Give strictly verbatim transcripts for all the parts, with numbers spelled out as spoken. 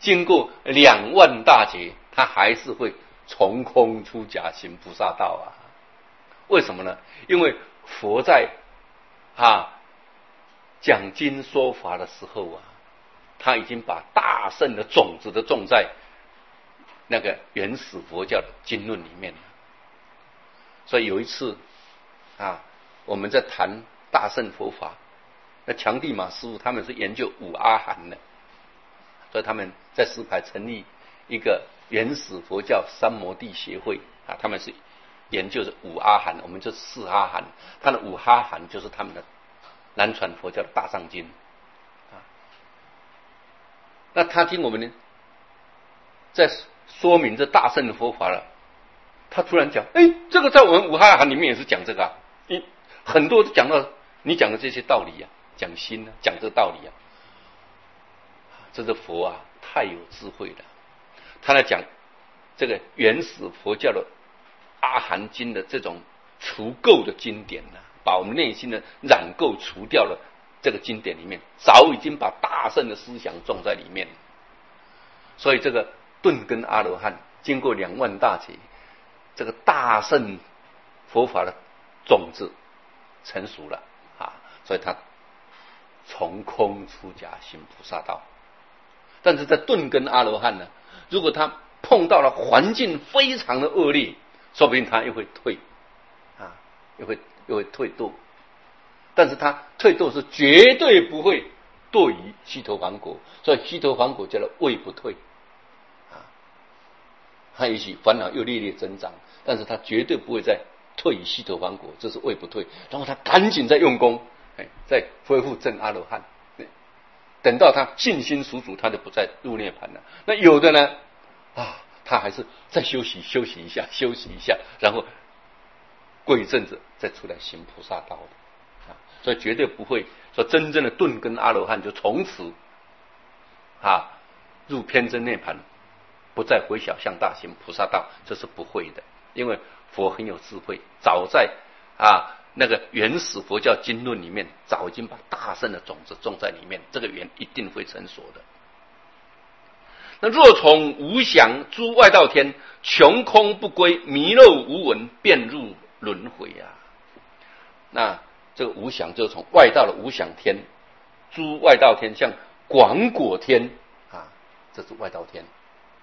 经过两万大劫，他还是会从空出假行菩萨道啊。为什么呢？因为佛在啊讲经说法的时候啊，他已经把大圣的种子都种在那个原始佛教的经论里面了。所以有一次啊，我们在谈大乘佛法，那强地马师父他们是研究五阿含的，所以他们在石牌成立一个原始佛教三摩地协会啊，他们是研究的五阿含，我们就四阿含，他的五阿含就是他们的南传佛教的大藏经啊。那他听我们呢在说明这大乘的佛法了，他突然讲，哎，这个在我们五阿含里面也是讲这个啊，你很多讲到你讲的这些道理啊，讲心啊，讲这个道理啊，这是佛啊太有智慧了。他来讲这个原始佛教的阿含经的这种除垢的经典呢、啊，把我们内心的染垢除掉了，这个经典里面早已经把大圣的思想种在里面。所以这个顿根阿罗汉经过两万大劫，这个大圣佛法的种子成熟了啊，所以他从空出假行菩萨道。但是在顿根阿罗汉呢，如果他碰到了环境非常的恶劣，说不定他又会退啊，又会又会退堕。但是他退堕是绝对不会堕于须陀洹果，所以须陀洹果叫做位不退啊。他也许烦恼又烈烈增长，但是他绝对不会再退于须陀洹果，这是位不退。然后他赶紧再用功，哎，再恢复正阿罗汉。等到他信心十足，他就不再入涅盘了。那有的呢，啊，他还是再休息休息一下，休息一下，然后过一阵子再出来行菩萨道的啊。所以绝对不会说真正的顿根阿罗汉就从此啊入偏真涅盘，不再回小向大行菩萨道，这是不会的。因为佛很有智慧，早在啊那个原始佛教经论里面，早已经把大圣的种子种在里面，这个缘一定会成熟的。那若从无想诸外道天，穷空不归，迷漏无闻，便入轮回啊。那这个无想就是从外道的无想天，诸外道天像广果天啊，这是外道天，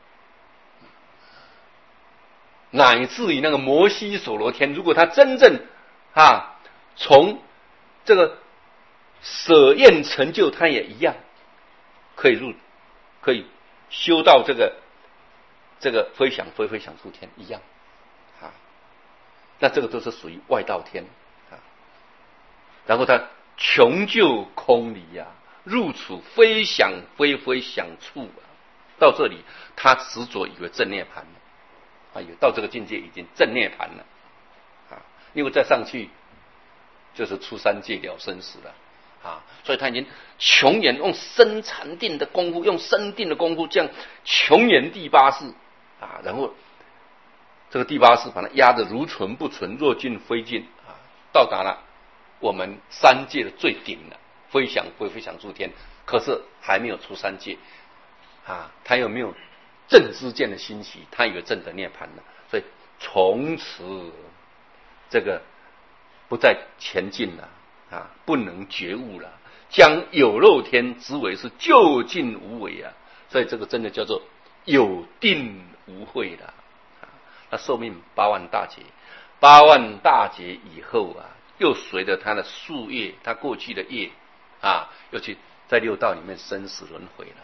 乃至于那个摩西所罗天，如果他真正啊从这个舍愿成就，他也一样可以入，可以修到这个这个飞翔飞飞翔出天一样啊。那这个都是属于外道天啊。然后他穷究空理呀、啊，入处非想非非想处啊。到这里他执着以为正涅盘了啊，有到这个境界已经正涅盘了啊，因为再上去就是出三界了生死了啊，所以他已经穷研用深禅定的功夫，用深定的功夫这样穷研第八识啊，然后这个第八识把它压得如纯不纯，若尽非尽啊，到达了我们三界的最顶了，飞翔飞飞翔诸天，可是还没有出三界啊，他有没有正知见的欣喜？他以为正得涅盘了，所以从此这个不再前进了啊，不能觉悟了，将有漏天之为是究竟无为啊，所以这个真的叫做有定无慧了啊。那寿命八万大劫，八万大劫以后啊，又随着他的夙业，他过去的业啊，又去在六道里面生死轮回了。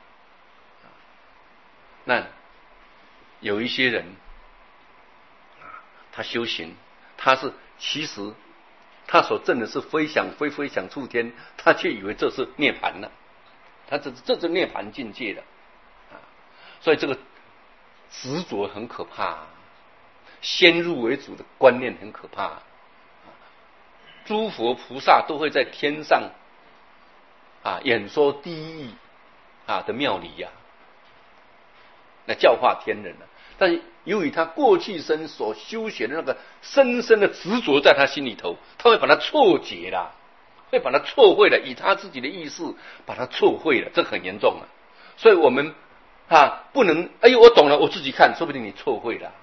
那有一些人啊，他修行，他是其实他所证的是飞翔飞飞翔处天，他却以为这是涅盘了，他这这是涅盘境界的啊，所以这个执着很可怕、啊，先入为主的观念很可怕、啊。诸佛菩萨都会在天上啊演说第一啊的妙理呀、啊。那教化天人了，但是由于他过去生所修学的那个深深的执着在他心里头，他会把它错解了，会把它错会了，以他自己的意识把它错会了，这很严重了。所以我们啊，不能，哎呦，我懂了，我自己看，说不定你错会了，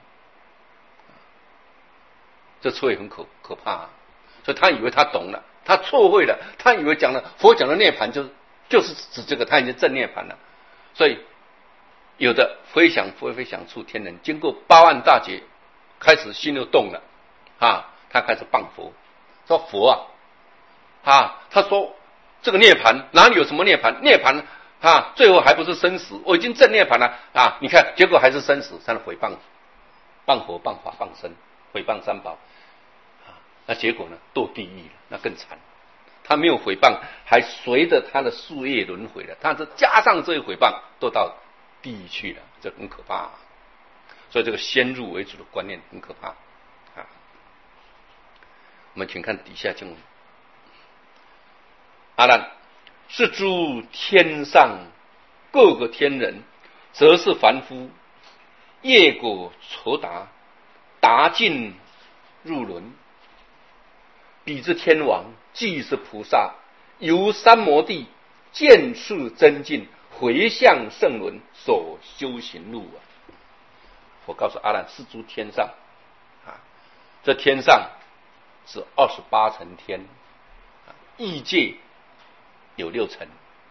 这错也很可可怕啊。所以他以为他懂了，他错会了，他以为讲了佛讲的涅槃就是就是指这个，他已经证涅槃了。所以有的非想非非想处天人，经过八万大劫，开始心又动了啊，他开始谤佛，说佛啊啊，他说这个涅槃哪里有什么涅槃？涅槃啊，最后还不是生死？我已经证涅槃了啊！你看，结果还是生死，才能毁谤谤佛、谤法、谤身，毁谤三宝啊！那结果呢？堕地狱了，那更惨。他没有毁谤，还随着他的树叶轮回了。他这加上这一毁谤，都到地狱去了，这很可怕啊！所以这个先入为主的观念很可怕啊！我们请看底下经文：阿难。是诸天上各个天人，则是凡夫，业果酬达，达尽入轮。彼之天王，即是菩萨，由三摩地见次增进，回向圣轮所修行路啊！我告诉阿难，是诸天上啊，这天上是二十八层天，啊，异界有六层，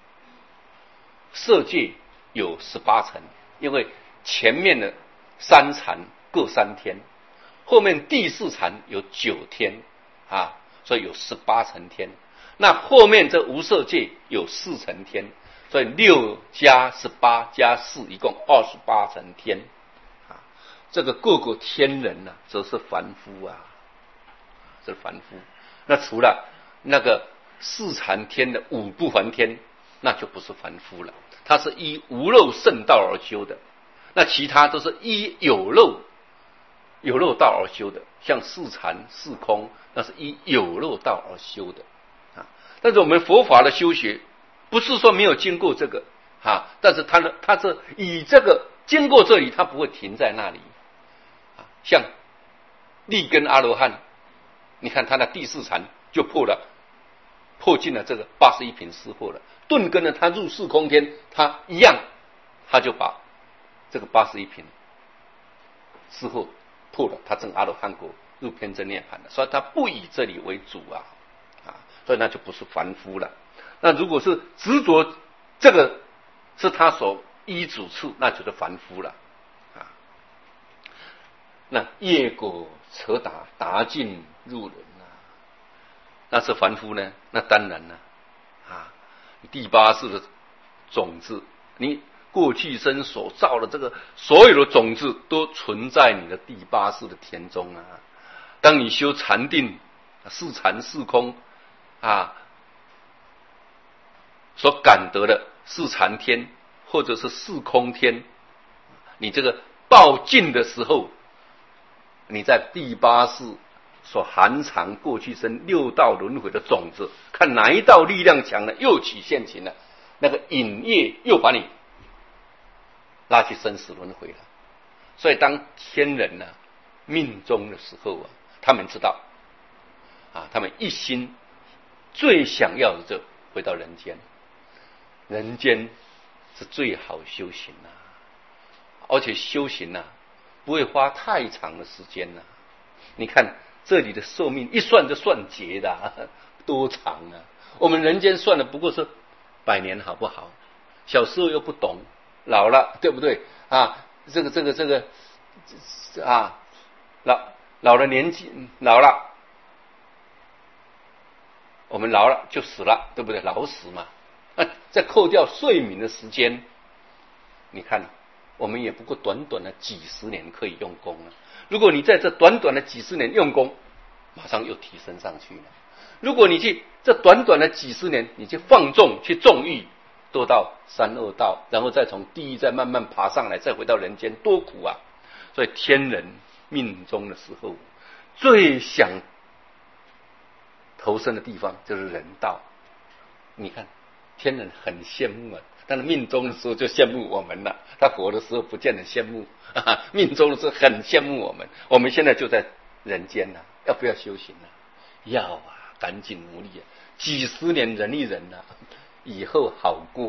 色界有十八层，因为前面的三禅各三天，后面第四禅有九天啊，所以有十八层天。那后面这无色界有四层天，所以六加十八加四，一共二十八层天啊。这个各个天人呢、啊，则是凡夫啊，是凡夫。那除了那个四禅天的五不还天，那就不是凡夫了，他是依无漏圣道而修的。那其他都是依有漏有漏道而修的，像四禅四空，那是依有漏道而修的啊。但是我们佛法的修学，不是说没有经过这个啊，但是他的他是以这个经过这里，他不会停在那里啊。像立根阿罗汉，你看他的第四禅就破了。破尽了这个八十一品失惑了，顿根呢，他入四空天，他一样，他就把这个八十一品失惑破了，他证阿罗汉果，入偏真涅槃了，所以他不以这里为主啊，啊，所以那就不是凡夫了。那如果是执着这个是他所依主次，那就是凡夫了啊。那业果彻达，达尽入轮。那是凡夫呢？那当然了啊！第八世的种子，你过去生所造的这个所有的种子，都存在你的第八世的田中啊。当你修禅定，四禅四空啊，所感得的四禅天或者是四空天，你这个报尽的时候，你在第八世所含藏过去生六道轮回的种子，看哪一道力量强了，又起现行了，那个引业又把你拉去生死轮回了。所以当天人呢、啊、命中的时候啊，他们知道啊，他们一心最想要的就回到人间，人间是最好修行啊，而且修行啊不会花太长的时间啊。你看这里的寿命一算就算劫的、啊，多长啊！我们人间算的不过是百年，好不好？小时候又不懂，老了对不对啊？这个这个这个啊，老老了年纪老了，我们老了就死了，对不对？老死嘛。啊，再扣掉睡眠的时间，你看我们也不过短短的几十年可以用功了。如果你在这短短的几十年用功，马上又提升上去了。如果你去这短短的几十年，你去放纵去纵欲，多到三恶道，然后再从地狱再慢慢爬上来，再回到人间，多苦啊！所以天人命中的时候，最想投身的地方就是人道。你看天人很羡慕啊，但是命中的时候就羡慕我们了。他活的时候不见得羡慕，哈哈，命中的时候很羡慕我们。我们现在就在人间了，要不要修行呢？要啊，赶紧努力啊！几十年忍一忍啊，以后好过啊。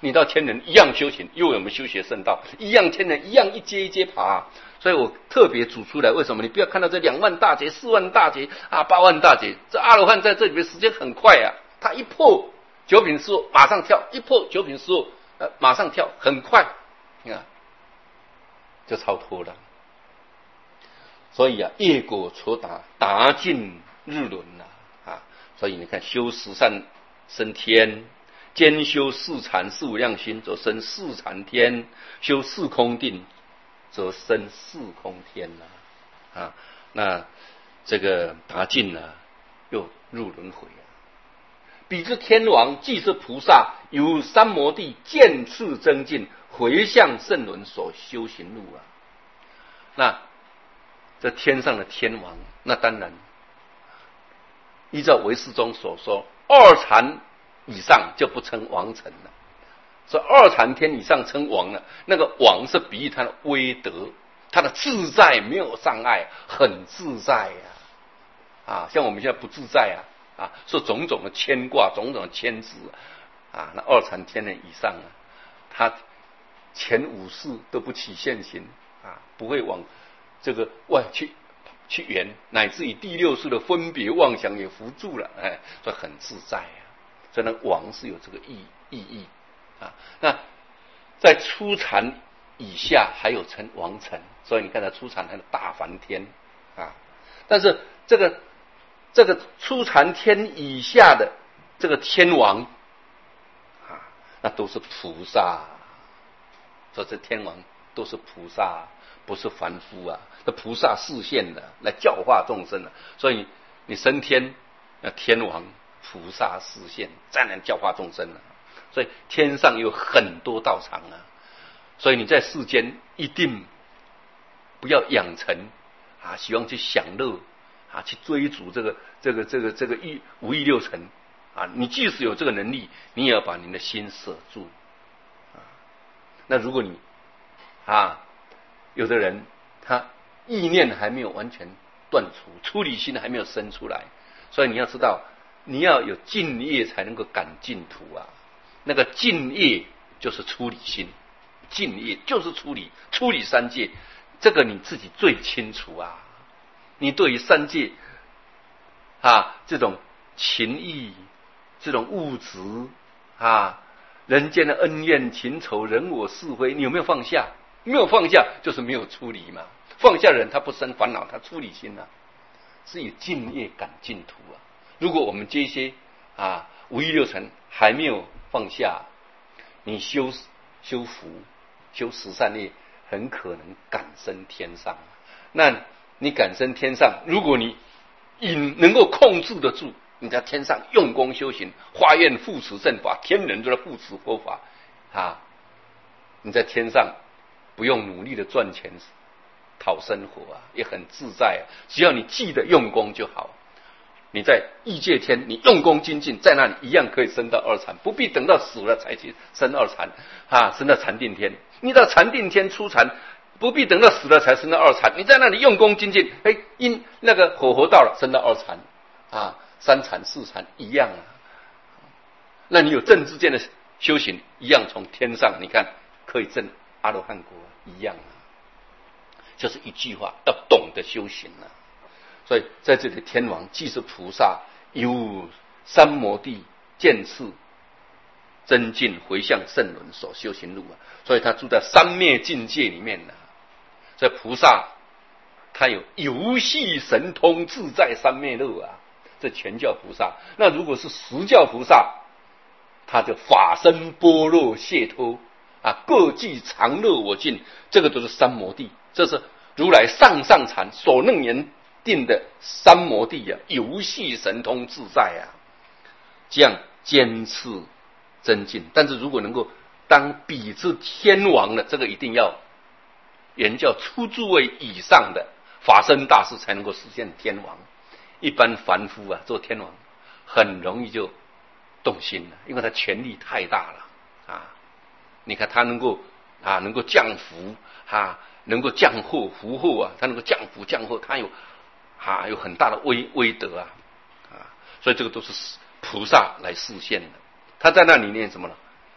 你到天人一样修行，又有没有修学圣道？一样天人一样一阶一阶爬、啊。所以我特别指出来，为什么？你不要看到这两万大劫、四万大劫啊、八万大劫，这阿罗汉在这里面时间很快啊，他一破九品四物马上跳，一破九品四物呃马上跳，很快，你看就超脱了。所以啊，业果所达，达尽日轮呐 啊, 啊！所以你看，修十善升天，兼修四禅四无量心，则生四禅天；修四空定，则生四空天呐、啊！啊，那这个达尽了，又入轮回啊。彼之天王既是菩萨，由三摩地渐次增进，回向圣轮所修行路啊。那这天上的天王，那当然依照唯识宗所说，二禅以上就不称王臣了。所以二禅天以上称王了，那个王是比喻他的威德，他的自在没有障碍，很自在呀、啊。啊，像我们现在不自在啊，啊，受种种的牵挂，种种的牵制啊。那二禅天人以上啊，他前五世都不起现行啊，不会往这个外去去缘，乃至于第六世的分别妄想也扶住了，哎，所以很自在啊。所以呢，王是有这个意意义啊。那在初禅以下还有称王臣，所以你看到初禅还有大梵天啊。但是这个这个初禅天以下的这个天王啊，那都是菩萨，所以这天王都是菩萨，不是凡夫啊。这菩萨示现的来教化众生的、啊，所以你升天，那天王菩萨示现，再来教化众生了、啊。所以天上有很多道场啊，所以你在世间一定不要养成啊，希望去享乐啊，去追逐这个这个这个这个欲五欲六尘啊。你即使有这个能力，你也要把你的心舍住啊。那如果你啊，有的人他意念还没有完全断除，出离心还没有生出来，所以你要知道，你要有净业才能够感净土啊。那个净业就是出离心，净业就是出离，出离三界，这个你自己最清楚啊。你对于三界啊这种情义、这种物质啊、人间的恩怨情仇、人我是非，你有没有放下？没有放下，就是没有出离嘛。放下的人，他不生烦恼，他出离心啊，是以净业感净土啊。如果我们这些啊五欲六尘还没有放下，你修修福、修十善业，很可能感生天上。那你感生天上，如果你引能够控制得住，你在天上用功修行，花愿护持正法，天人都在护持佛法啊。你在天上不用努力的赚钱讨生活啊，也很自在啊。只要你记得用功就好。你在异界天，你用功精进，在那里一样可以升到二禅，不必等到死了才去升二禅啊，升到禅定天。你到禅定天初禅，不必等到死了才升到二禅，你在那里用功精进，哎，因那个火候到了，升到二禅啊，三禅四禅一样啊。那你有正知见的修行，一样从天上，你看可以证阿罗汉果一样啊。就是一句话，要懂得修行啊。所以在这里，天王既是菩萨，由三摩地渐次增进回向圣轮所修行路啊。所以他住在三灭境界里面呢、啊。所以菩萨他有游戏神通自在三昧乐啊，这全叫菩萨。那如果是实教菩萨，他就法身般若解脱啊，各具常乐我净，这个都是三摩地，这是如来上上禅所能言定的三摩地啊，游戏神通自在啊，这样坚持增进。但是如果能够当彼之天王的，这个一定要原教初诸位以上的法身大士才能够实现天王。一般凡夫啊，做天王很容易就动心了，因为他权力太大了啊。你看他能够啊，能够降福啊，能够降祸福祸啊，他能够降福降祸，他有啊有很大的威威德啊啊，所以这个都是菩萨来示现的。他在那里念什么呢？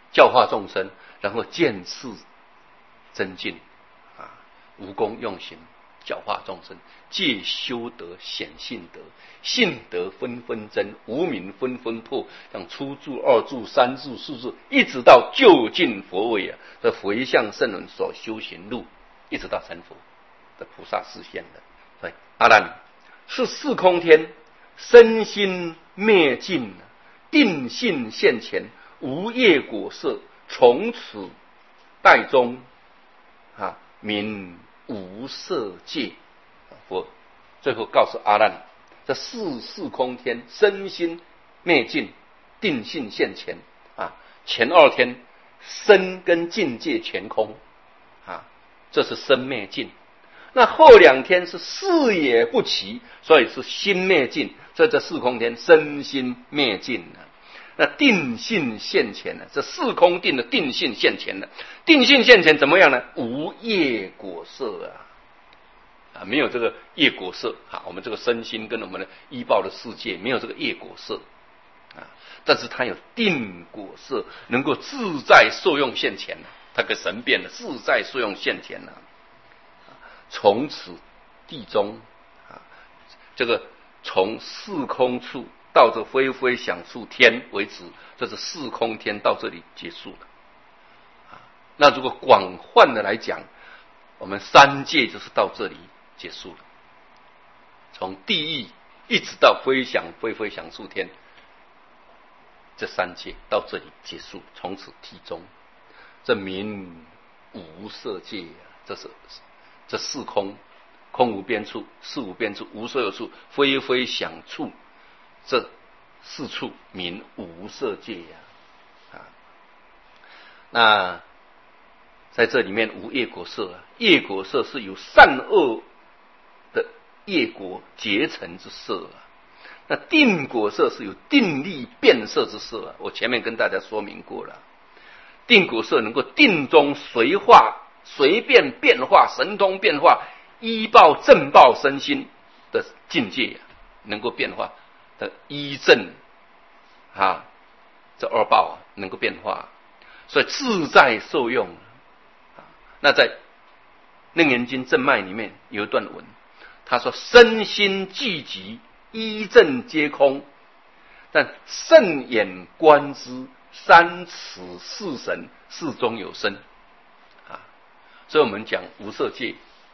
教化众生，然后渐次增进啊，无功用行，教化众生，借修德显信德，信德纷纷增，无明纷纷破，像初住、二住、三住、四住，一直到究竟佛位啊，这回向圣人所修行路，一直到成佛的菩萨示现的。所以阿难是四空天，身心灭尽，定性现前，无业果色，从此代中啊，名无色界。佛最后告诉阿难，这四四空天，身心灭尽，定性现前啊。前二天身跟境界全空啊，这是身灭尽。那后两天是事也不齐，所以是心灭尽。所以这四空天身心灭尽了。那定性现前了，这四空定的定性现前了。定性现前怎么样呢？无业果色啊。啊，没有这个业果色啊，我们这个身心跟我们的依报的世界没有这个业果色啊，但是它有定果色，能够自在受用现前了，它跟神变了，自在受用现前了。从此地中啊，这个从四空处到这非非想处天为止，这是四空天到这里结束了啊。那如果广泛的来讲，我们三界就是到这里结束了，从地狱一直到非想非非想处天，这三界到这里结束，从此地中，这名无色界啊，这是这四空，空无边处，事无边处，无所有处，非非想处，这四处名无色界呀啊。那在这里面无业果色啊，业果色是由善恶的业果结成之色啊。那定果色是有定力变色之色啊。我前面跟大家说明过了，定果色能够定中随化，随便变化，神通变化，依报正报身心的境界啊，能够变化的依正啊，这二报啊能够变化，所以自在受用。那在《楞严经》正脉里面有一段文，他说：“身心俱寂，依正皆空，但圣眼观之，三尺四神，世中有身。”啊，所以我们讲无色界，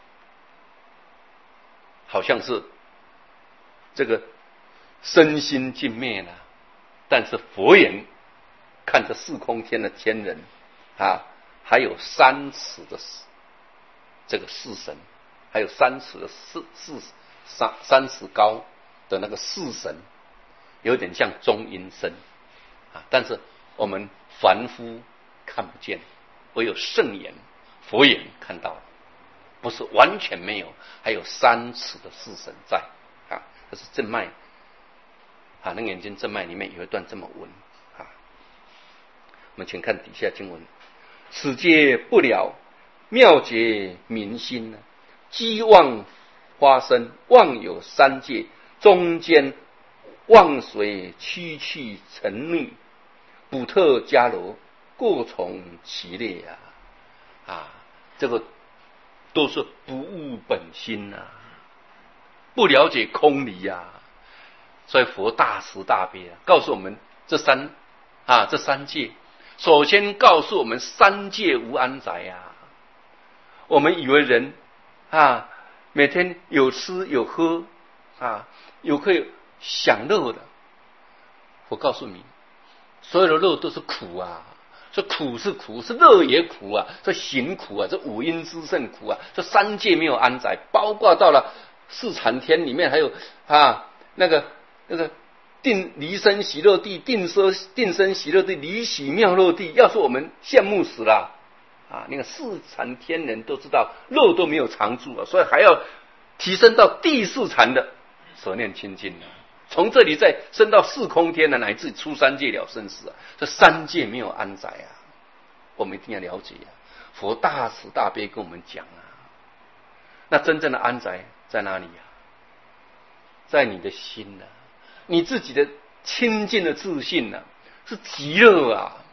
好像是这个身心尽灭了，但是佛眼看着四空天的天人啊。还有三尺的这个四神，还有三尺的四四三三尺高的那个四神，有点像中阴身啊，但是我们凡夫看不见，唯有圣眼佛眼看到了，不是完全没有，还有三尺的四神在啊，这是正脉啊，楞严经正脉里面有一段这么文啊，我们请看底下经文。此界不了，妙觉明心呢？机妄发生，妄有三界，中间妄随曲去成逆，补特伽罗，过从其列啊！啊，这个都是不悟本心啊，不了解空理啊，所以佛大慈大悲啊，告诉我们这三啊这三界。首先告诉我们三界无安宅啊！我们以为人啊，每天有吃有喝啊，有可以享乐的。我告诉你，所有的乐都是苦啊！这苦是苦，是乐也苦啊！这行苦啊，这五阴之盛苦啊！这三界没有安宅，包括到了四禅天里面，还有啊那个那个。定离生喜乐地，定生定生喜乐地，离喜妙乐地。要是我们羡慕死了啊！那个四禅天人都知道乐都没有常住啊，所以还要提升到第四禅的舍念清净啊。从这里再升到四空天的，乃至出三界了生死啊！这三界没有安宅啊，我们一定要了解啊！佛大慈大悲跟我们讲啊，那真正的安宅在哪里啊？在你的心啊！你自己的清净的自信呢、啊，是极乐啊！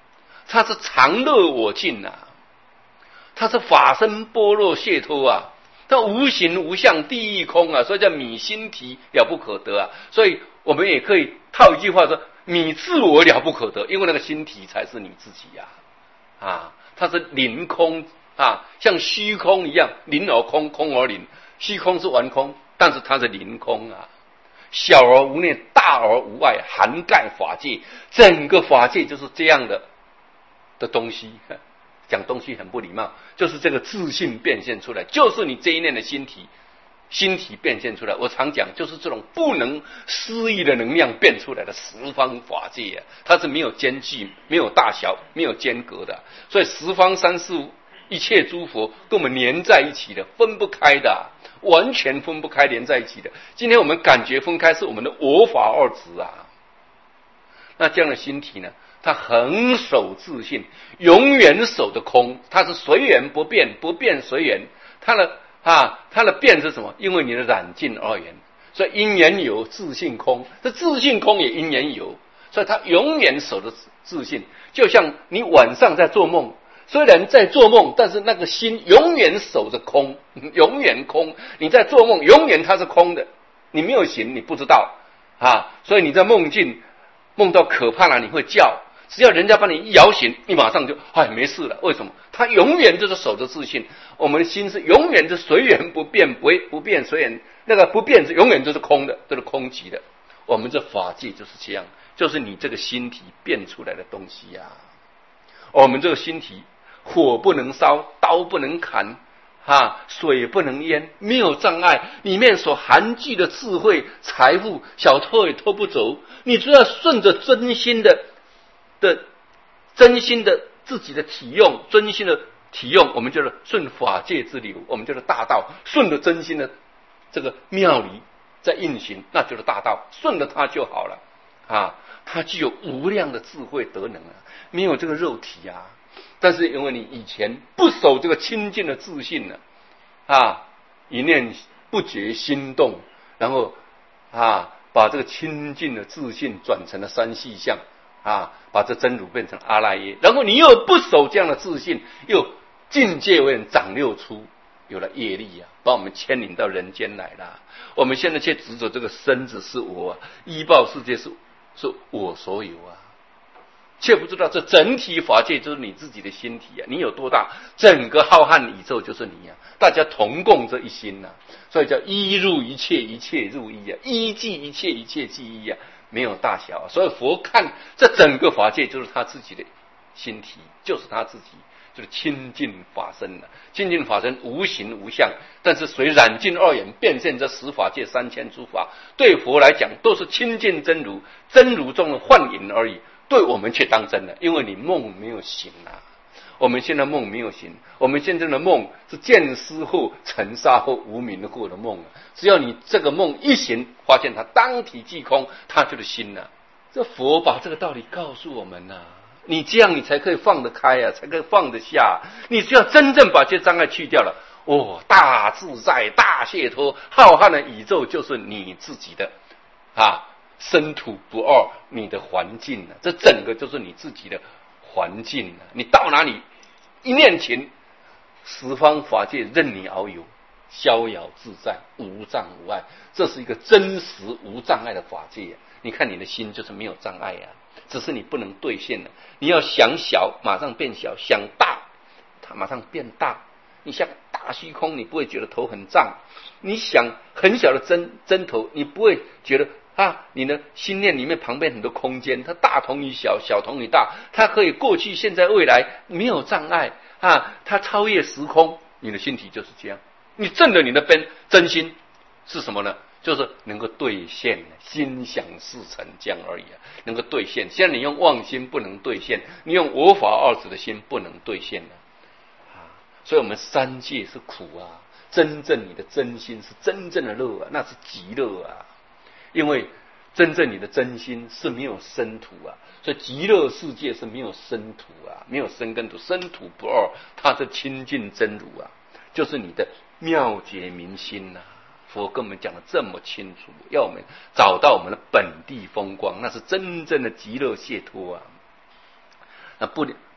它是常乐我净啊，它是法身般若解脱啊，它无形无相地狱空啊，所以叫米心体了不可得啊。所以我们也可以套一句话说，米自我了不可得，因为那个心体才是你自己呀、啊，啊，它是凌空啊，像虚空一样，凌而空，空而凌，虚空是完空，但是它是凌空啊，小而无内，大而无外，涵盖法界，整个法界就是这样的的东西。讲东西很不礼貌，就是这个自信变现出来，就是你这一念的心体，心体变现出来。我常讲，就是这种不能思议的能量变出来的十方法界啊，它是没有间距、没有大小、没有间隔的，所以十方三世一切诸佛跟我们连在一起的，分不开的，完全分不开，连在一起的。今天我们感觉分开，是我们的我法二执啊。那这样的心体呢？它恒守自性，永远守的空，它是随缘不变，不变随缘。它的啊，它的变是什么？因为你的染尽二缘，所以因缘有，自性空。这自性空也因缘有，所以它永远守着自性。就像你晚上在做梦，虽然在做梦，但是那个心永远守着空，永远空。你在做梦，永远它是空的，你没有醒，你不知道啊。所以你在梦境梦到可怕了，你会叫。只要人家把你一摇醒，你马上就哎没事了。为什么？他永远就是守着自信。我们的心是永远是随缘不变，不不变随缘，那个不变是永远都是空的，都是空寂的。我们这法界就是这样，就是你这个心体变出来的东西呀、啊。我们这个心体，火不能烧，刀不能砍，啊，水不能淹，没有障碍。里面所含聚的智慧、财富，小偷也偷不走。你只要顺着真心的。的真心的自己的体用，真心的体用，我们就是顺法界之流，我们就是大道，顺着真心的这个妙理在运行，那就是大道，顺着它就好了啊。它具有无量的智慧德能啊，没有这个肉体啊。但是因为你以前不守这个清净的自信呢，啊，一念不觉心动，然后啊，把这个清净的自信转成了三细相。啊，把这真如变成阿赖耶，然后你又不守这样的自信，又境界为长六出，有了业力啊，把我们牵引到人间来了。我们现在却执着这个身子是我啊，依报世界是是我所有啊，却不知道这整体法界就是你自己的心体啊，你有多大，整个浩瀚宇宙就是你啊，大家同共这一心啊，所以叫一入一切，一切入一啊，一即一切，一切即一啊。没有大小，所以佛看这整个法界就是他自己的心体，就是他自己，就是清净法身了。清净法身无形无相，但是随染尽二缘变现这十法界三千诸法，对佛来讲都是清净真如，真如中的幻影而已。对我们却当真了，因为你梦没有醒啊。我们现在梦没有醒，我们现在的梦是见思后、尘沙后、无明后的梦。只要你这个梦一醒，发现它当体即空，它就是心了。这佛把这个道理告诉我们呐、啊，你这样你才可以放得开啊，才可以放得下。你只要真正把这些障碍去掉了，哦，大自在、大解脱，浩瀚的宇宙就是你自己的啊，身土不二，你的环境啊，这整个就是你自己的环境啊。你到哪里？一念情，十方法界任你遨游，逍遥自在，无障无碍。这是一个真实无障碍的法界啊！你看你的心就是没有障碍啊，只是你不能兑现了。你要想小，马上变小；想大，它马上变大。你像大虚空，你不会觉得头很胀；你想很小的针针头，你不会觉得啊，你的心念里面旁边很多空间，它大同于小，小同于大，它可以过去、现在、未来，没有障碍啊，它超越时空。你的心体就是这样，你正的你的本真心是什么呢？就是能够兑现，心想事成这样而已啊，能够兑现。现在你用妄心不能兑现，你用我法二执的心不能兑现的啊。所以我们三界是苦啊，真正你的真心是真正的乐啊，那是极乐啊。因为真正你的真心是没有生土啊，所以极乐世界是没有生土啊，没有生跟土，生土不二，它是清净真如啊，就是你的妙觉明心呐、啊。佛跟我们讲的这么清楚，要我们找到我们的本地风光，那是真正的极乐解脱啊。那不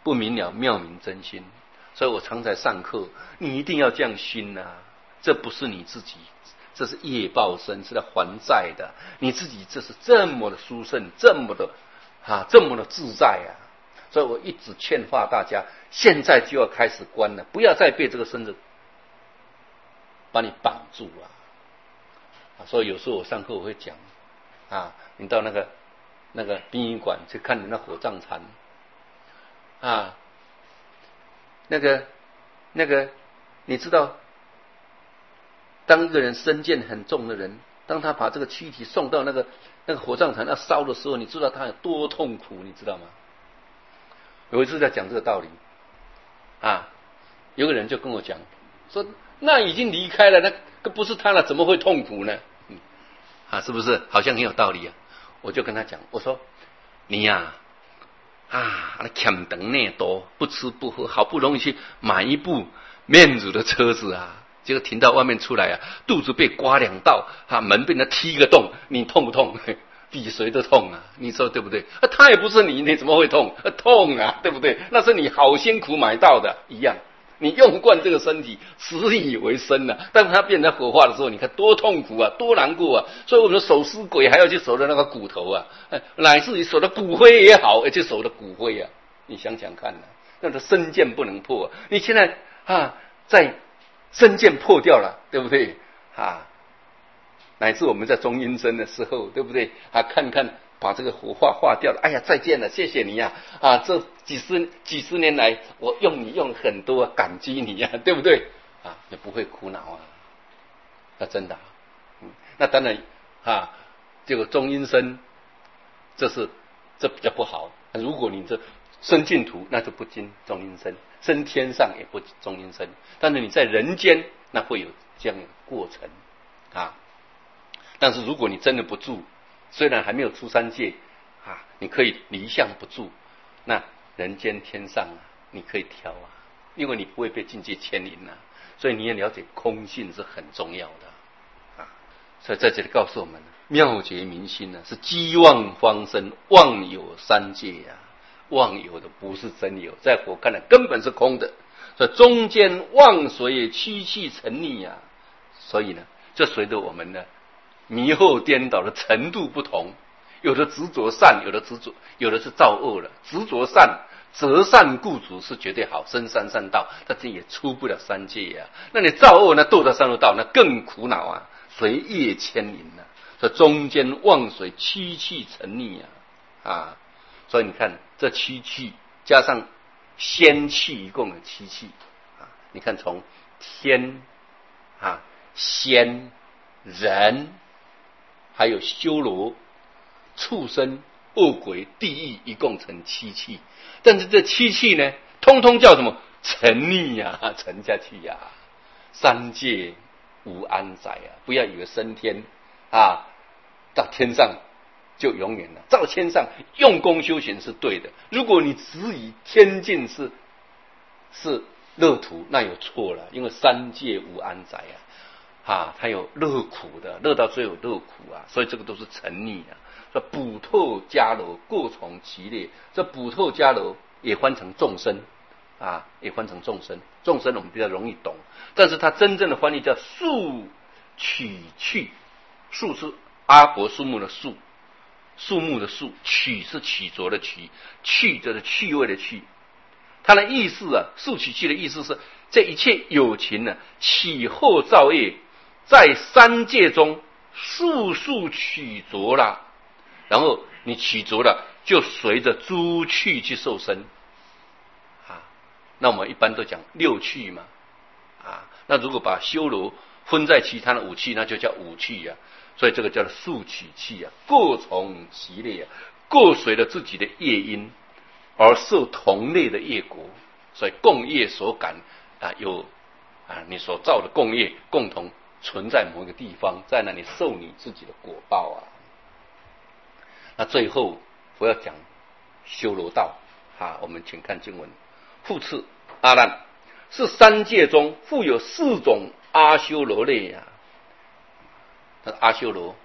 不明了妙明真心。所以我常在上课，你一定要这样心啊！这不是你自己，这是业报身，是来还债的。你自己这是这么的殊胜，这么的啊，这么的自在啊！所以我一直劝化大家，现在就要开始观了，不要再被这个身子把你绑住了。啊，所以有时候我上课我会讲啊，你到那个那个殡仪馆去看你那火葬场啊，那个那个，你知道，当一个人身见很重的人，当他把这个躯体送到那个那个火葬场要烧的时候，你知道他有多痛苦，你知道吗？有一次在讲这个道理啊，有个人就跟我讲说，那已经离开了，那不是他了，怎么会痛苦呢？嗯，啊，是不是好像很有道理啊？我就跟他讲，我说你呀、啊，啊，那欠等那多，不吃不喝，好不容易去买一部面子的车子啊，结果停到外面出来啊，肚子被刮两道，啊，门被人踢一个洞，你痛不痛？比谁都痛啊！你说对不对？啊，他也不是你，你怎么会痛？啊，痛啊，对不对？那是你好辛苦买到的，一样。你用惯这个身体，死以为生啊，但是它变成火化的时候，你看多痛苦啊，多难过啊！所以我们守尸鬼还要去守着那个骨头啊，乃至于守的骨灰也好，要去守的骨灰啊！你想想看啊，那个身剑不能破、啊。你现在啊，在身剑破掉了，对不对？啊，乃至我们在中阴身的时候，对不对？啊，看看把这个火化化掉了，哎呀，再见了，谢谢你呀！啊，啊这几十几十年来，我用你用很多，感激你呀、啊，对不对？啊，也不会苦恼啊，那真的、啊，嗯，那当然啊，这个中阴身，这是这比较不好。如果你这升净土，那就不进中阴身；升天上也不中阴身。但是你在人间，那会有这样的过程啊。但是如果你真的不住，虽然还没有出三界啊，你可以离相不住，那人间天上啊，你可以挑啊，因为你不会被境界牵引啊。所以你也了解空性是很重要的啊。所以在这里告诉我们，妙觉明心呢，是积妄方生，妄有三界呀、啊。妄有的不是真有，在我看来根本是空的。所以中间妄随七气沉溺呀，所以呢，这随着我们呢迷惑颠倒的程度不同，有的执着善，有的执着，有的是造恶了。执着善，择善固执是绝对好，升三善道，但是也出不了三界呀、啊。那你造恶呢，堕到三恶道，那更苦恼啊，随业牵引啊。所以中间妄随七气沉溺啊，啊。所以你看，这七气加上仙气，一共有七气啊。你看，从天啊、仙、人，还有修罗、畜生、恶鬼、地狱，一共成七气。但是这七气呢，通通叫什么？沉溺呀、啊，沉下去呀、啊。三界无安宅啊！不要以为升天啊，到天上就永远了。照天上用功修行是对的，如果你只以天境是是乐土，那有错了，因为三界无安宅啊，啊，它有乐苦的，乐到最后乐苦啊，所以这个都是沉溺啊。说补透迦楼，过从其列，这补透迦楼也翻成众生啊，也翻成众生。众生我们比较容易懂，但是它真正的翻译叫树取去，树是阿婆树木的树。树木的树，取是取着的取，去就是趣味的趣。它的意思啊，树取去的意思是，这一切有情呢，起后造业，在三界中速速取着了，然后你取着了，就随着诸趣去受生啊。那我们一般都讲六趣嘛，啊，那如果把修罗分在其他的五趣，那就叫五趣啊。所以这个叫做速取气啊，各从其类啊，各随着自己的业因而受同类的业果，所以共业所感啊，有啊你所造的共业共同存在某一个地方，在那里受你自己的果报啊。那最后我要讲修罗道啊，我们请看经文，复次阿难，是三界中复有四种阿修罗类啊。阿修罗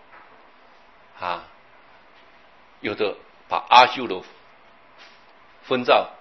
啊，有的把阿修罗分到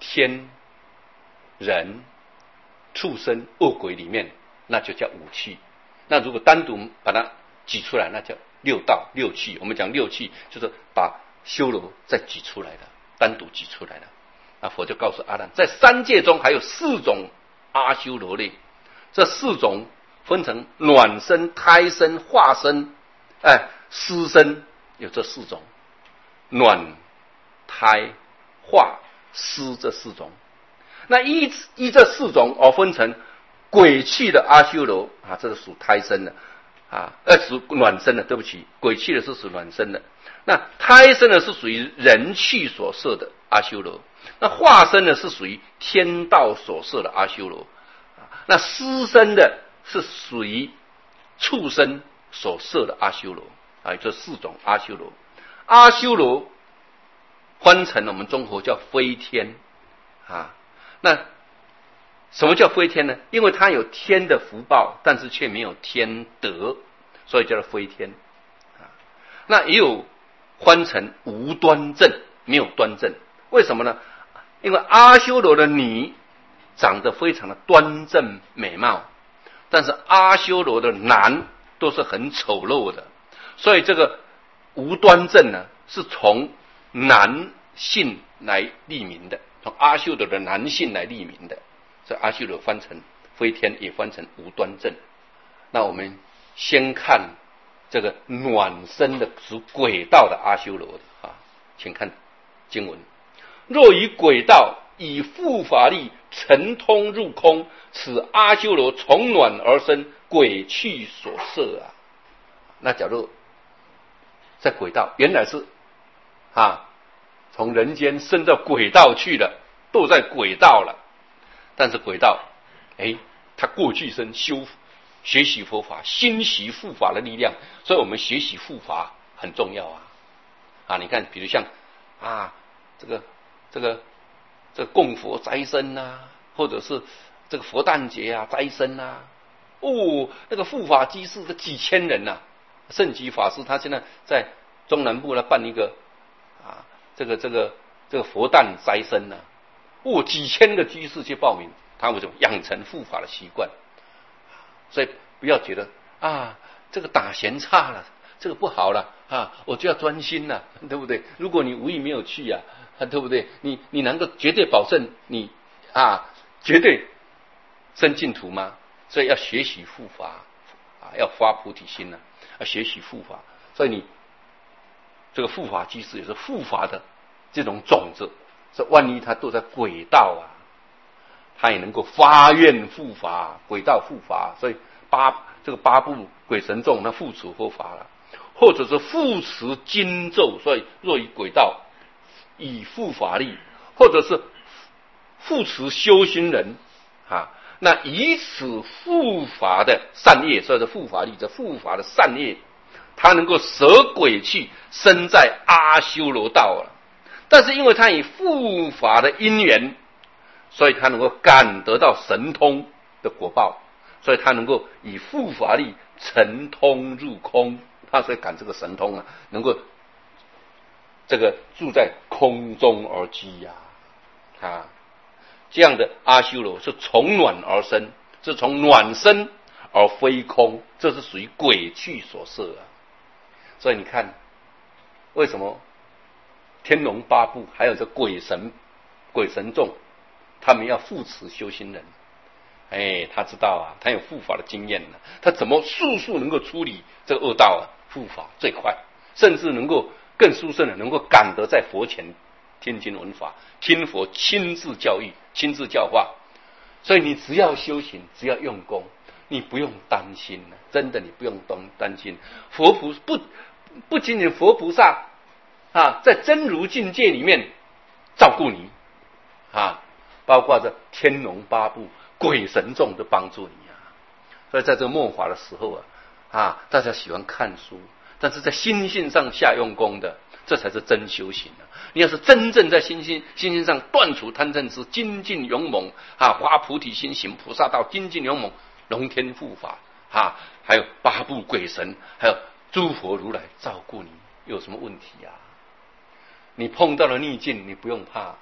天、人、畜生、恶鬼里面，那就叫五趣。那如果单独把它挤出来，那叫六道六趣。我们讲六趣，就是把修罗再挤出来了，单独挤出来了。那佛就告诉阿难，在三界中还有四种阿修罗类，这四种分成卵生、胎生、化生、哎湿生，有这四种，卵、胎、化、湿这四种。那依依这四种而分成鬼气的阿修罗啊，这是属胎生的啊，呃属卵生的，对不起，鬼气的是属卵生的。那胎生的是属于人气所摄的阿修罗，那化生的是属于天道所摄的阿修罗，那湿生的是属于畜生所摄的阿修罗啊，这四种阿修罗。阿修罗翻成我们中国叫飞天啊。那什么叫飞天呢？因为他有天的福报，但是却没有天德，所以叫做飞天啊。那也有翻成无端正，没有端正。为什么呢？因为阿修罗的女长得非常的端正美貌，但是阿修罗的男都是很丑陋的，所以这个无端正呢，是从男性来立名的，从阿修罗的男性来立名的。这阿修罗翻成飞天，也翻成无端正。那我们先看这个卵生的属鬼道的阿修罗啊，请看经文：若以鬼道以护法力神通入空，此阿修罗从卵而生，鬼气所摄啊。那假如在鬼道，原来是啊从人间升到鬼道去了，都在鬼道了。但是鬼道，哎，他过去生修学习佛法，心习护法的力量，所以我们学习护法很重要啊！啊，你看，比如像啊，这个这个这个供佛斋僧啊，或者是这个佛诞节啊斋僧啊，哦，那个护法居士的几千人呐、啊，圣极法师他现在在中南部呢办一个啊，这个这个这个佛诞斋僧啊。哦，几千个居士去报名，他为什么养成护法的习惯？所以不要觉得啊，这个打弦差了，这个不好了啊，我就要专心了，对不对？如果你无意没有去呀、啊，对不对？你你能够绝对保证你啊，绝对生净土吗？所以要学习护法啊，要发菩提心呢、啊，要学习护法。所以你这个护法居士也是护法的这种种子。这万一他都在鬼道啊，他也能够发愿护法，鬼道护法，所以八这个八部鬼神众那护持佛法了，或者是护持经咒，所以若以鬼道以护法力，或者是护持修行人啊，那以此护法的善业，所以是护法力，这护法的善业，他能够舍鬼气，生在阿修罗道了。但是因为他以护法的因缘，所以他能够感得到神通的果报，所以他能够以护法力神通入空，他所以感这个神通啊，能够这个住在空中而居呀、啊，啊，这样的阿修罗是从卵而生，是从卵生而飞空，这是属于鬼气所摄啊。所以你看，为什么？天龙八部还有这鬼神鬼神众，他们要护持修行人。哎，他知道啊，他有护法的经验呢、啊，他怎么速速能够处理这个恶道啊？护法最快，甚至能够更殊胜的，能够赶得在佛前听经闻法，听佛亲自教育、亲自教化。所以你只要修行，只要用功，你不用担心了，真的你不用担心。佛菩不不仅仅佛菩萨。啊，在真如境界里面照顾你啊，包括这天龙八部、鬼神众都帮助你啊。所以在这个末法的时候啊，啊，大家喜欢看书，但是在心性上下用功的，这才是真修行啊。你要是真正在心性心性上断除贪嗔痴，精进勇猛啊，发菩提心，行菩萨道，精进勇猛，龙天护法啊，还有八部鬼神，还有诸佛如来照顾你，有什么问题啊？你碰到了逆境，你不用怕，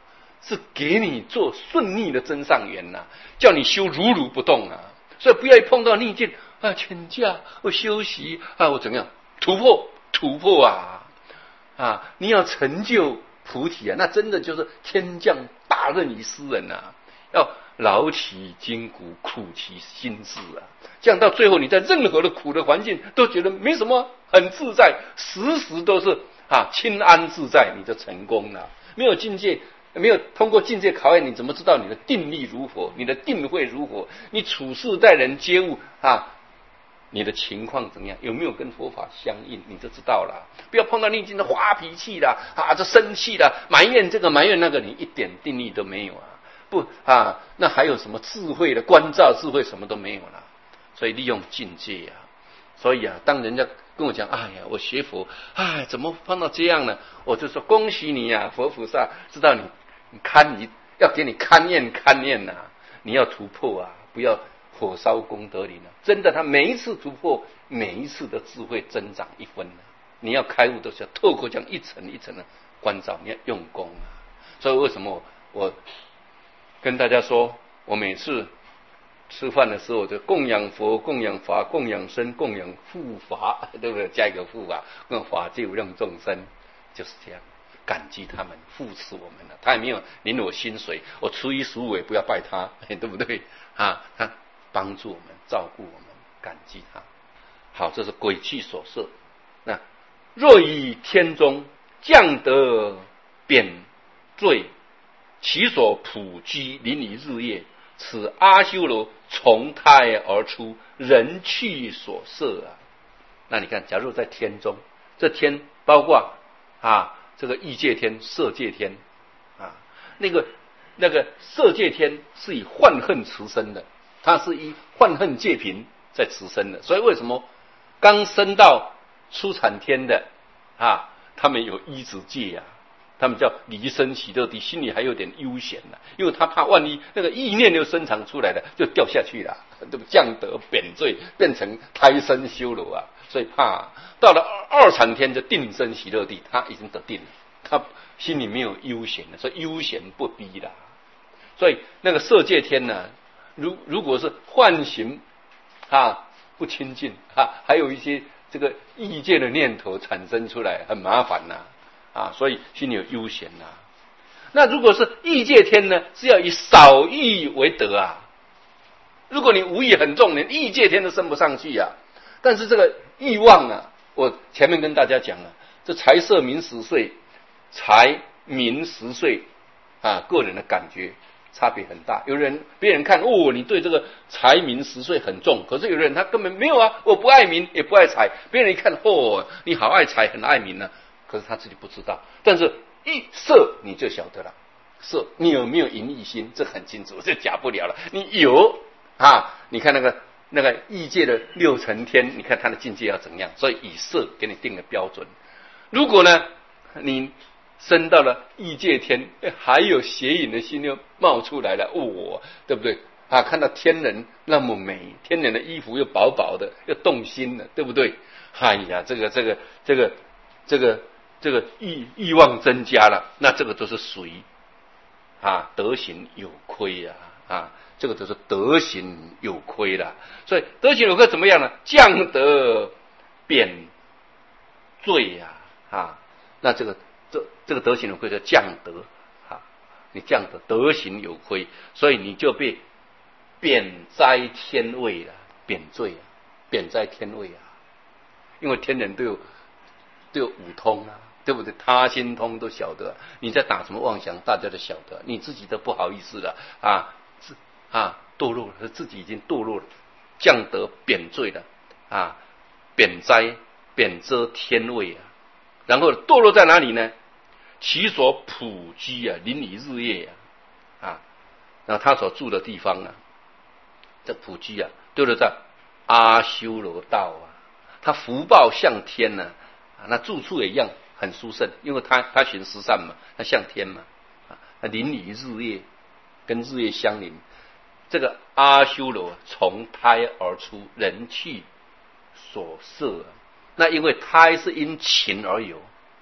是给你做顺逆的真上缘呐、啊，叫你修如如不动啊。所以不要一碰到逆境啊，请假我休息啊，我怎么样突破突破啊啊！你要成就菩提啊，那真的就是天降大任于斯人啊，要劳其筋骨，苦其心志啊。这样到最后，你在任何的苦的环境都觉得没什么，很自在，时时都是啊清安自在，你就成功了。没有境界，没有通过境界考验，你怎么知道你的定力如何？你的定慧如何？你处事待人接物啊，你的情况怎么样？有没有跟佛法相应？你就知道了。不要碰到逆境的发脾气啦，啊，这生气啦，埋怨这个埋怨那个，你一点定力都没有啊！不啊，那还有什么智慧的关照？智慧什么都没有了。所以利用境界啊，所以啊，当人家跟我讲，哎呀，我学佛，哎，怎么碰到这样呢？我就说恭喜你呀、啊，佛菩萨知道你，你堪你要给你勘验勘验呐、啊，你要突破啊，不要火烧功德林啊！真的，他每一次突破，每一次的智慧增长一分啊。你要开悟，都是要透过这样一层一层的关照，你要用功啊。所以为什么我跟大家说，我每次吃饭的时候就供养佛、供养法、供养僧、供养护法，对不对？加一个护啊，供法界无量众生，就是这样，感激他们扶持我们了。他也没有领我薪水，我初一十五也不要拜他，对不对啊？他帮助我们，照顾我们，感激他。好，这是诡计所设。那若以天中降得贬罪，其所普居临于日夜。此阿修罗从胎而出，人去所摄啊。那你看，假如在天中，这天包括啊这个异界天、色界天啊，那个那个色界天是以幻恨持身的，它是以幻恨界品在持身的。所以为什么刚升到初产天的啊，他们有依止戒啊？他们叫离生喜乐地，心里还有点悠闲呢、啊，因为他怕万一那个意念又生长出来了，就掉下去了，对不？降得贬罪，变成胎生修罗啊，所以怕到了二产天就定生喜乐地，他已经得定了，他心里没有悠闲了，所以悠闲不逼了。所以那个色界天呢，如如果是幻行啊不清净啊，还有一些这个异界的念头产生出来，很麻烦呐、啊。啊，所以心里有悠闲呐、啊。那如果是欲界天呢，是要以少欲为德啊。如果你无欲很重，连欲界天都升不上去啊。但是这个欲望啊，我前面跟大家讲了，这财色名食睡，财名食睡啊，个人的感觉差别很大。有人别人看哦，你对这个财名食睡很重，可是有人他根本没有啊，我不爱名也不爱财。别人一看哦，你好爱财很爱名呢、啊。可是他自己不知道，但是一色你就晓得了。色你有没有淫欲心，这很清楚，这假不了了。你有啊？你看那个那个异界的六层天，你看他的境界要怎样？所以以色给你定个标准。如果呢，你升到了异界天，还有邪淫的心又冒出来了，哦，对不对啊？看到天人那么美，天人的衣服又薄薄的，又动心了，对不对？哎呀，这个这个这个这个。这个欲欲望增加了，那这个都是属于啊德行有亏啊啊，这个都是德行有亏了。所以德行有亏怎么样呢？降得贬罪呀 啊, 啊，那这个这这个德行有亏叫降德啊，你降得德行有亏，所以你就被贬灾天位了，贬罪啊，贬灾天位啊，因为天人都有都有五通啊。对不对？他心通都晓得，你在打什么妄想，大家都晓得，你自己都不好意思了啊，自啊堕落了，自己已经堕落了，降得贬罪了啊，贬灾贬遮天位啊，然后堕落在哪里呢？其所普居啊，临于日夜啊，啊，然后他所住的地方啊，这普居啊，堕落在阿修罗道啊，他福报向天呢、啊，啊，那住处也一样。很殊胜，因为他他行十善嘛，他向天嘛，啊，临于日夜，跟日夜相邻。这个阿修罗从胎而出，人去所摄。那因为胎是因情而有，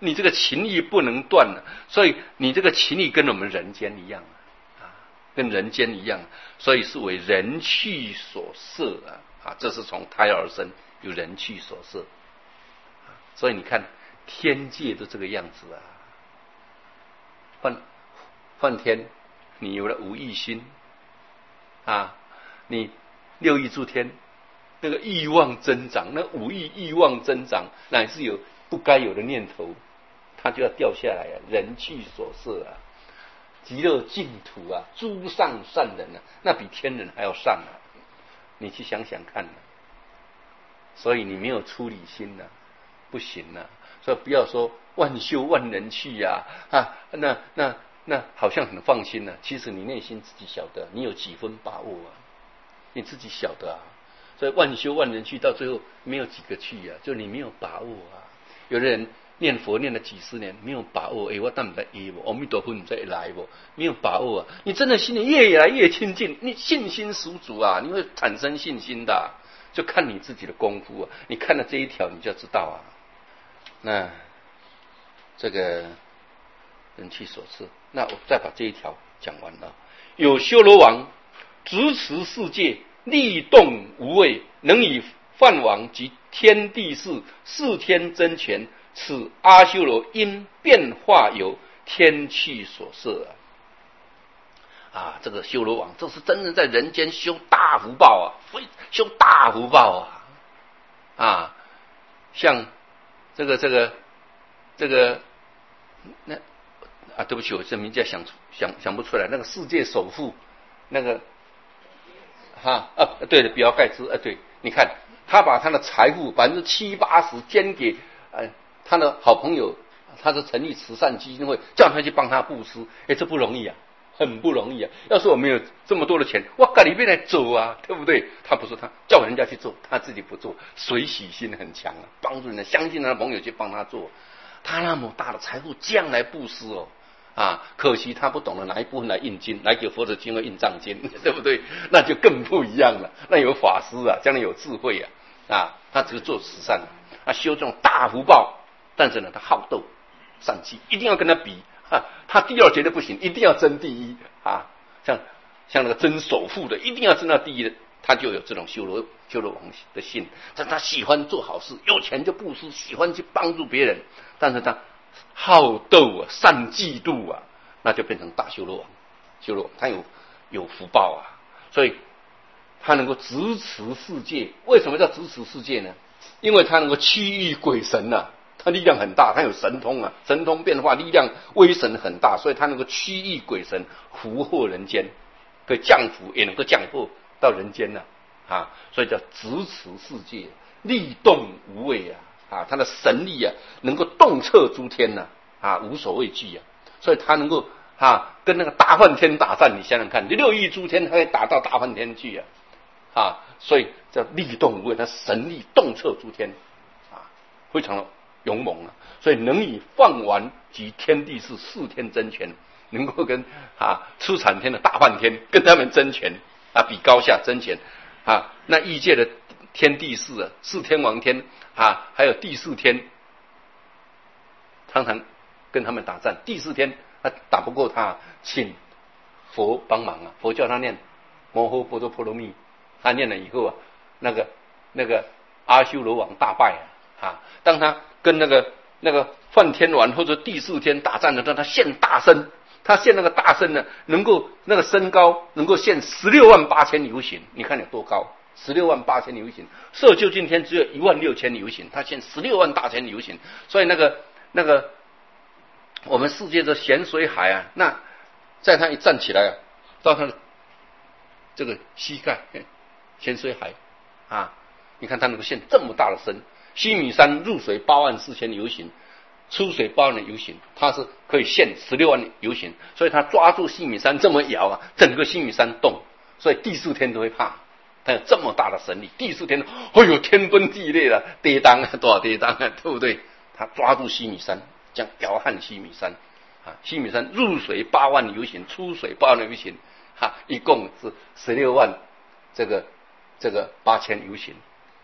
你这个情义不能断了，所以你这个情义跟我们人间一样啊，跟人间一样，所以是为人趣所摄啊啊，这是从胎而生，有人趣所摄，所以你看天界都这个样子啊。梵梵天，你有了无欲心啊，你六欲诸天那个欲望增长，那五欲欲望增长，乃是有不该有的念头，它就要掉下来啊！人趣所摄啊，极乐净土啊，诸上善人啊，那比天人还要善啊！你去想想看啊。所以你没有出离心啊，不行啊！所以不要说万修万人去呀、啊，啊，那那那好像很放心啊，其实你内心自己晓得，你有几分把握啊？你自己晓得啊。所以万修万人去，到最后没有几个去啊，就你没有把握啊。有的人念佛念了几十年，没有把握，哎，我当不得耶不？阿弥陀佛，你再来不？没有把握啊！你真的心里越来越亲近，你信心十足啊，你会产生信心的、啊，就看你自己的功夫啊。你看了这一条，你就知道啊。那这个人气所赐，那我再把这一条讲完了。有修罗王执持世界，力动无畏，能以梵王及天地事四天真权，此阿修罗因变化有天气所摄啊！啊，这个修罗王，这是真正在人间修大福报啊，修大福报啊！啊，像这个这个这个那啊，对不起，我这名字想想想不出来。那个世界首富，那个哈啊，对了，比尔盖茨啊，对，你看他把他的财富百分之七八十捐给呃他的好朋友，他是成立慈善基金会，叫他去帮他布施，哎，这不容易啊，很不容易啊。要是我没有这么多的钱，我赶里面来走啊，对不对？他不是，他叫人家去做，他自己不做，随喜心很强啊，帮助人家，相信他的朋友去帮他做。他那么大的财富，这样来布施哦，啊，可惜他不懂得哪一部分来印经，来给佛的经会印藏经，对不对？那就更不一样了。那有法师啊，将来有智慧啊，啊，他只是做慈善啊，修这种大福报，但是呢，他好斗善气，一定要跟他比啊，他第二绝对不行，一定要争第一啊，像像那个争首富的，一定要争到第一的。他就有这种修罗修罗王的性，但他喜欢做好事，有钱就布施，喜欢去帮助别人，但是他好斗啊，善嫉妒啊，那就变成大修罗王。修罗王他有有福报啊，所以他能够执持世界。为什么叫执持世界呢？因为他能够驱御鬼神啊，他力量很大，他有神通啊，神通变化，力量威神很大，所以他能够驱御鬼神，福祸人间，可以降福，也能够降祸到人间呢、啊，啊，所以叫执持世界，力动无畏啊，啊，他的神力啊，能够洞彻诸天呐、啊，啊，无所畏惧啊，所以他能够啊，跟那个大梵天打战，你想想看，六欲诸天他可以打到大梵天去啊，啊，所以叫力动无畏，他神力洞彻诸天啊，非常的勇猛啊，所以能以梵王及天地事四天争权，能够跟啊出产天的大梵天跟他们争权。啊，比高下争权啊！那异界的天地事啊，四天王天啊，还有第四天，常常跟他们打战。第四天他打不过他，请佛帮忙啊！佛叫他念摩诃波多波罗蜜，他念了以后啊，那个那个阿修罗王大败啊！啊，当他跟那个那个梵天王或者第四天打战的时候，他现大身。他现那个大身呢，能够那个身高能够现十六万八千由行，你看有多高？十六万八千由行，色究竟天只有一万六千由行，他现十六万大千由行，所以那个那个我们世界的咸水海啊，那在他一站起来啊，到他的这个膝盖，咸水海啊，你看他能够现这么大的身，须弥山入水八万四千由行。出水八万由行，他是可以现十六万由行，所以他抓住须弥山这么摇啊，整个须弥山动，所以第四天都会怕。他有这么大的神力，第四天，哎呦，天崩地裂了，跌当啊，多少跌当啊，对不对？他抓住须弥山，这样摇撼须弥山啊，须弥山入水八万由行，出水八万由行，哈、啊，一共是十六万这个这个八千由行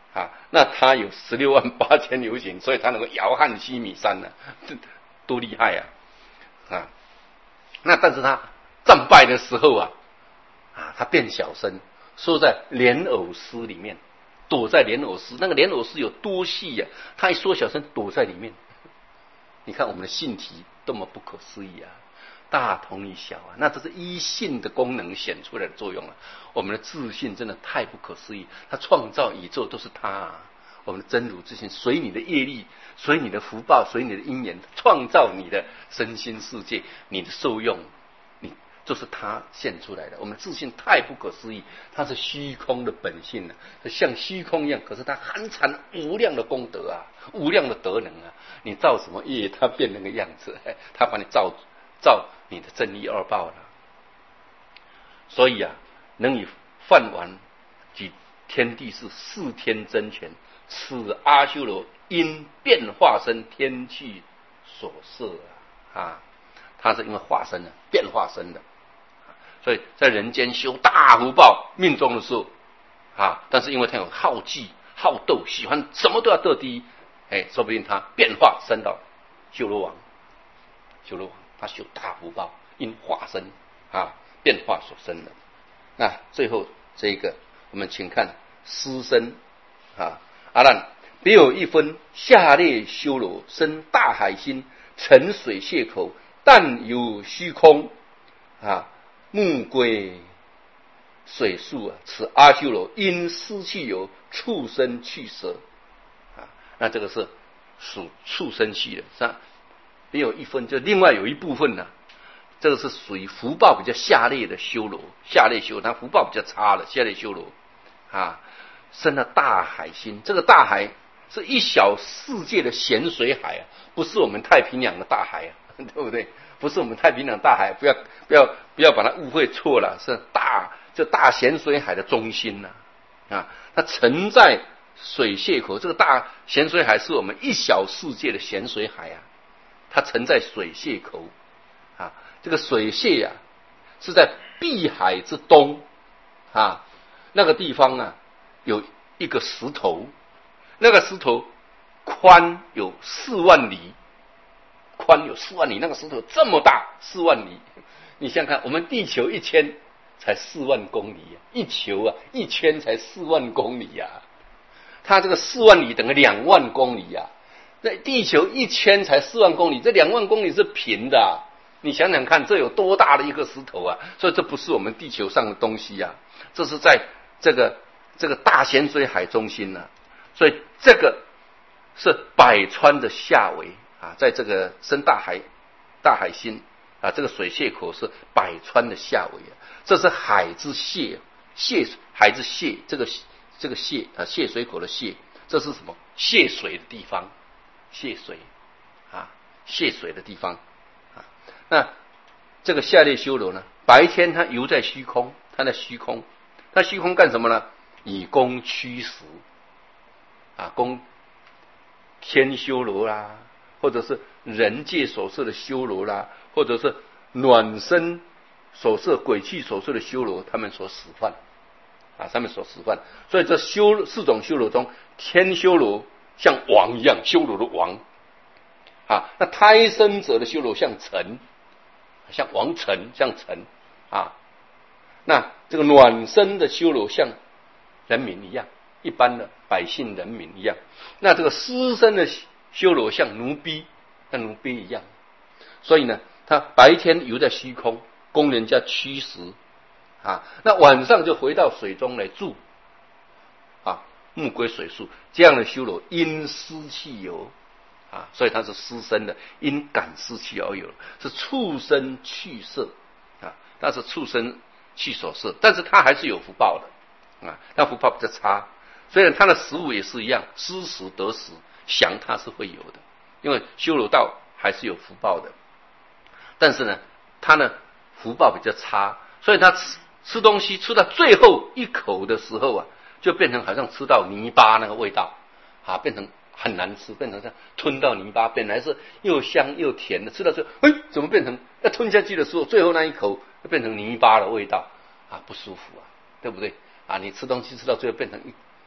啊，那他有十六万八千由行，所以他能够摇撼西米山呢、啊，多厉害啊！啊，那但是他战败的时候啊，啊，他变小声，缩在莲藕丝里面，躲在莲藕丝。那个莲藕丝有多细呀、啊？他一缩小声，躲在里面。你看我们的性体多么不可思议啊！大同于小啊，那这是依性的功能显出来的作用啊。我们的自信真的太不可思议，他创造宇宙都是他啊。我们的真如自信，随你的业力，随你的福报，随你的因缘，创造你的身心世界，你的受用，你就是他现出来的。我们自信太不可思议，它是虚空的本性啊，像虚空一样，可是它含藏无量的功德啊，无量的德能啊。你造什么业，它变那个样子，它把你造造你的正义二报了。所以啊，能以梵王及天地是四天真权，此阿修罗因变化身天气所设啊，啊，他是因为化身的变化身的，所以在人间修大福报命中的时候啊，但是因为他有好计好斗，喜欢什么都要得第一，哎，说不定他变化升到修罗王，修罗王他修大福报，因化身啊变化所生的。那最后这个我们请看尸身啊，阿难，别有一分下列修罗，生大海心，沉水泄口，但有虚空啊，目归水数啊，此阿修罗因失去有畜生去舍啊，那这个是属畜生系的，是吧？没有一分，就另外有一部分呢、啊，这个是属于福报比较下列的修罗，下列修罗，他福报比较差的下列修罗啊，生了大海心，这个大海是一小世界的咸水海啊，不是我们太平洋的大海啊，对不对？不是我们太平洋大海，不要不要不要把它误会错了，是大就大咸水海的中心呐 啊, 啊，它沉在水泄口，这个大咸水海是我们一小世界的咸水海啊，它沉在水泄口啊，这个水泄啊是在碧海之东啊，那个地方啊有一个石头，那个石头宽有四万里。宽有四万里，那个石头这么大，四万里，你想想看，我们地球一圈才四万公里啊，一球啊，一圈才四万公里啊，它这个四万里等于两万公里啊，那地球一圈才四万公里，这两万公里是平的啊，你想想看，这有多大的一个石头啊？所以这不是我们地球上的东西啊，这是在这个这个大咸水海中心啊，所以这个是百川的下围。啊，在这个深大海大海心啊，这个水泄口是百川的下围啊，这是海之泄，泄海之泄，这个这个泄啊泄水口的泄，这是什么？泄水的地方，泄水啊，泄水的地方啊。那这个下列修罗呢，白天他游在虚空，他在虚空，他虚空干什么呢？以供驱食啊，供天修罗啦。或者是人界所设的修罗啦，或者是暖身所设、鬼气所设的修罗，他们所使唤啊，他们所使唤。所以这修四种修罗中，天修罗像王一样，修罗的王啊。那胎生者的修罗像臣，像王臣，像臣啊。那这个暖身的修罗像人民一样，一般的百姓人民一样。那这个湿身的修罗像奴婢，像奴婢一样，所以呢，他白天游在虚空，供人家驱食啊，那晚上就回到水中来住啊，目归水数，这样的修罗因湿气游啊，所以他是湿身的，因感湿气而有，是畜生去色啊，他是畜生去所色，但是他还是有福报的啊，他福报比较差，虽然他的食物也是一样，失食得食。想它是会有的，因为修罗道还是有福报的，但是呢，他呢福报比较差，所以他吃吃东西吃到最后一口的时候啊，就变成好像吃到泥巴那个味道啊，变成很难吃，变成像吞到泥巴，本来是又香又甜的，吃到最后，哎，怎么变成要吞下去的时候，最后那一口变成泥巴的味道啊，不舒服啊，对不对啊？你吃东西吃到最后变成一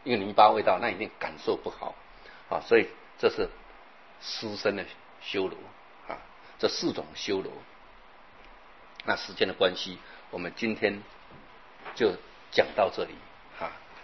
因为泥巴味道，那一定感受不好啊。所以这是湿身的修罗啊，这四种修罗。那时间的关系，我们今天就讲到这里。